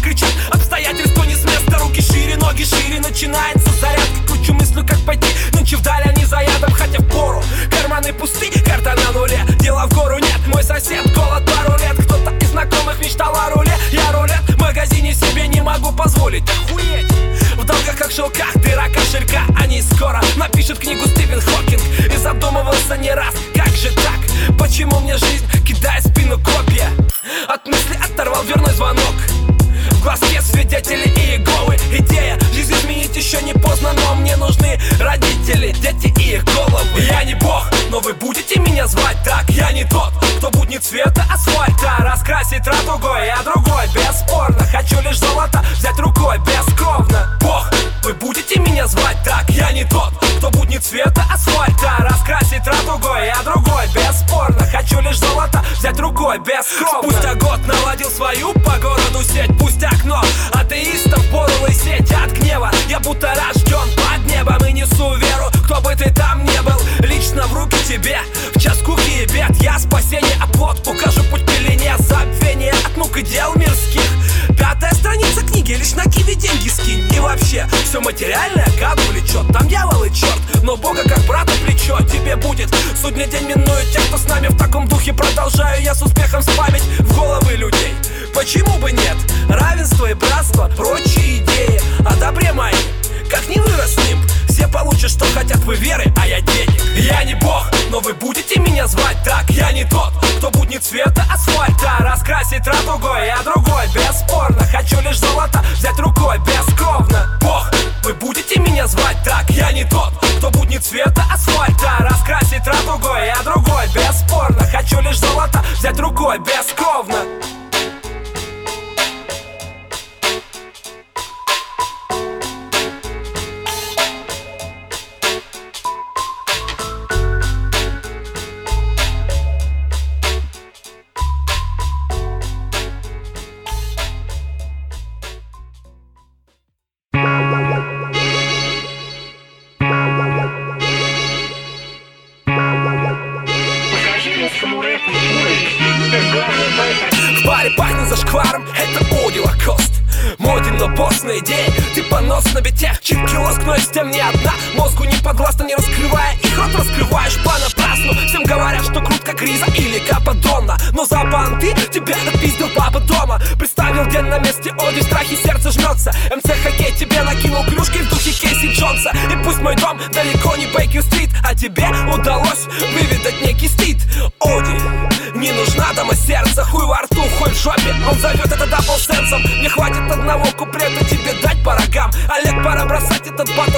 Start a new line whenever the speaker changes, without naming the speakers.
кричат, обстоятельства не с места. Руки шире, ноги шире, начинается зарядка. Кручу мыслью, как пойти нынче вдаль, а не за ядом, хотя впору. Карманы пусты, карта на нуле, дела в гору нет. Мой сосед голод пару лет, кто-то из знакомых мечтал о руле. Я рулет в магазине себе не могу позволить. Охуеть! В долгах как в шелках, дыра кошелька. Они скоро напишут книгу Стивен Хокинг. И задумывался не раз, как же так? Почему мне жизнь кидает в спину копья? От мысли оторвал дверной звонок. В глазке свидетели и Иеговы. Идея жизнь изменить еще не поздно, но мне нужны родители, дети и их головы. Я не бог, но вы будете меня звать так. Я не тот, кто будет цвета асфальта раскрасить радугой, я другой, бесспорно. Хочу лишь золото взять рукой бескровно. Бог, вы будете меня звать так. Я не тот, кто будет цвета асфальта раскрасить радугой, я другой, бесспорно. Хочу лишь золото взять рукой бескровно. Спустя год наладил свою по городу сеть. Пусть окно атеистов порвало сеть от гнева. Я будто рожден под небом и несу веру, кто бы ты там не был. Лично в руки тебе в час скуки и бед я спасение, оплот. Укажу путь к пелене забвения от мук и дел мирских. 5-я страница книги, лишь на киви деньги скинь. И вообще, все материальное гаду влечет. Там дьявол и черт, но Бога как брата плечо. Тебе будет судный день, минует тех, кто с нами в таком духе. Продолжаю я с успехом спамить в головы людей. Почему бы нет? Равенство и братство, прочие идеи о добре мои. Как не вырос нимб, все получат, что хотят, вы веры, а я денег. Я не бог, но вы будете меня звать так. Я не тот, кто будет цвета асфальта раскрасить радугой, я другой, бесспорно. Хочу лишь золото взять рукой бескровно. Бог, вы будете меня звать так. Я не тот, кто будет цвета асфальта раскрасить радугой, я другой, бесспорно. Хочу лишь золото взять рукой бескровно. В баре пахнет зашкваром, это Оди Лакост. Моден, но босс на идее, ты понос на бите. Чипки лоск, но из тем не одна. Мозгу не подвластно, не раскрывая их рот раскрываешь понапрасну. Всем говорят, что крут как Риза или Кападонна, но за банты тебя отпиздил папа дома. Представил день на месте Оди, в страхе сердце жмется. МЦ Хоккей тебе накинул клюшки в духе Кейси Джонса. И пусть мой дом далеко не Бейкер-стрит, а тебе удалось выведать некий стит. Оди, не нужна дома сердца, хуй во рту, хуй в жопе. Он зовет это даблсенсом. Мне хватит одного куплета тебе дать по рогам. Олег, пора бросать этот батл